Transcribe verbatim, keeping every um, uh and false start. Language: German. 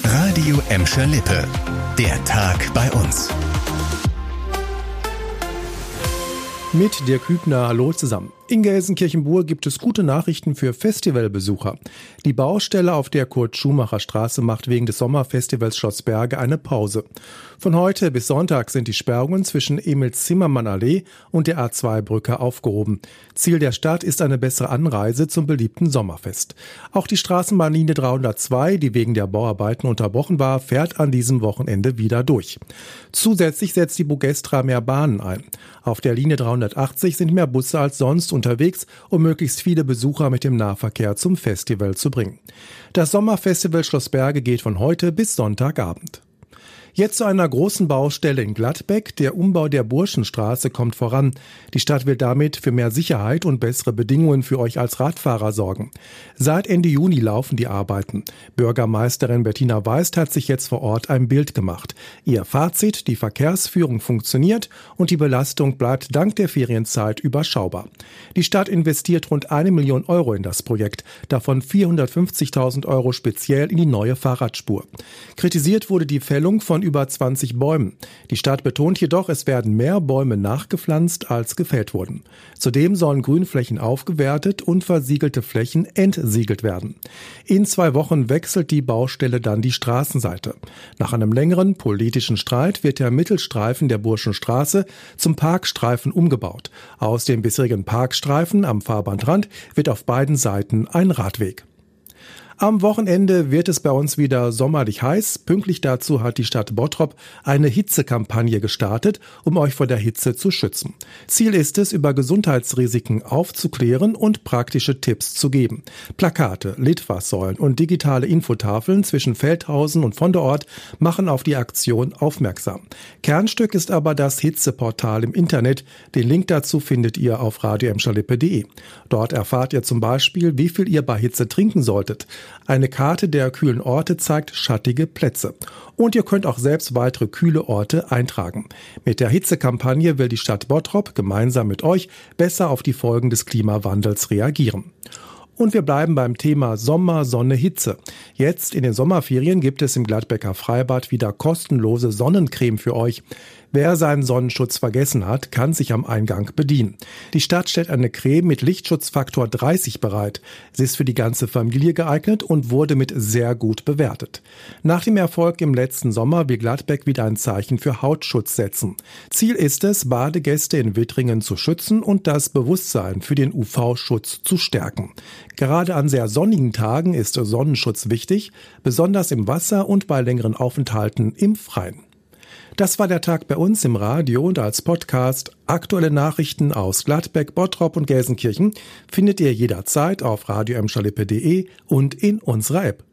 Radio Emscher Lippe. Der Tag bei uns. Mit Dirk Hübner, hallo zusammen. In Gelsenkirchen-Bur gibt es gute Nachrichten für Festivalbesucher. Die Baustelle auf der Kurt-Schumacher-Straße macht wegen des Sommerfestivals Schloss Berge eine Pause. Von heute bis Sonntag sind die Sperrungen zwischen Emil-Zimmermann-Allee und der A zwei Brücke aufgehoben. Ziel der Stadt ist eine bessere Anreise zum beliebten Sommerfest. Auch die Straßenbahnlinie dreihundertzwei, die wegen der Bauarbeiten unterbrochen war, fährt an diesem Wochenende wieder durch. Zusätzlich setzt die Bugestra mehr Bahnen ein. Auf der Linie dreihundertachtzig sind mehr Busse als sonst unterwegs, um möglichst viele Besucher mit dem Nahverkehr zum Festival zu bringen. Das Sommerfestival Schloss Berge geht von heute bis Sonntagabend. Jetzt zu einer großen Baustelle in Gladbeck. Der Umbau der Burschenstraße kommt voran. Die Stadt will damit für mehr Sicherheit und bessere Bedingungen für euch als Radfahrer sorgen. Seit Ende Juni laufen die Arbeiten. Bürgermeisterin Bettina Weist hat sich jetzt vor Ort ein Bild gemacht. Ihr Fazit: Die Verkehrsführung funktioniert und die Belastung bleibt dank der Ferienzeit überschaubar. Die Stadt investiert rund eine Million Euro in das Projekt, davon vierhundertfünfzigtausend Euro speziell in die neue Fahrradspur. Kritisiert wurde die Fällung von über zwanzig Bäumen. Die Stadt betont jedoch, es werden mehr Bäume nachgepflanzt, als gefällt wurden. Zudem sollen Grünflächen aufgewertet und versiegelte Flächen entsiegelt werden. In zwei Wochen wechselt die Baustelle dann die Straßenseite. Nach einem längeren politischen Streit wird der Mittelstreifen der Burschenstraße zum Parkstreifen umgebaut. Aus dem bisherigen Parkstreifen am Fahrbahnrand wird auf beiden Seiten ein Radweg. Am Wochenende wird es bei uns wieder sommerlich heiß. Pünktlich dazu hat die Stadt Bottrop eine Hitzekampagne gestartet, um euch vor der Hitze zu schützen. Ziel ist es, über Gesundheitsrisiken aufzuklären und praktische Tipps zu geben. Plakate, Litfaßsäulen und digitale Infotafeln zwischen Feldhausen und von der Ort machen auf die Aktion aufmerksam. Kernstück ist aber das Hitzeportal im Internet. Den Link dazu findet ihr auf radio emscher lippe punkt de. Dort erfahrt ihr zum Beispiel, wie viel ihr bei Hitze trinken solltet. Eine Karte der kühlen Orte zeigt schattige Plätze. Und ihr könnt auch selbst weitere kühle Orte eintragen. Mit der Hitzekampagne will die Stadt Bottrop gemeinsam mit euch besser auf die Folgen des Klimawandels reagieren. Und wir bleiben beim Thema Sommer, Sonne, Hitze. Jetzt in den Sommerferien gibt es im Gladbecker Freibad wieder kostenlose Sonnencreme für euch. Wer seinen Sonnenschutz vergessen hat, kann sich am Eingang bedienen. Die Stadt stellt eine Creme mit Lichtschutzfaktor dreißig bereit. Sie ist für die ganze Familie geeignet und wurde mit sehr gut bewertet. Nach dem Erfolg im letzten Sommer will Gladbeck wieder ein Zeichen für Hautschutz setzen. Ziel ist es, Badegäste in Wittringen zu schützen und das Bewusstsein für den U V-Schutz zu stärken. Gerade an sehr sonnigen Tagen ist Sonnenschutz wichtig, besonders im Wasser und bei längeren Aufenthalten im Freien. Das war der Tag bei uns im Radio und als Podcast. Aktuelle Nachrichten aus Gladbeck, Bottrop und Gelsenkirchen findet ihr jederzeit auf radio emscher lippe punkt de und in unserer App.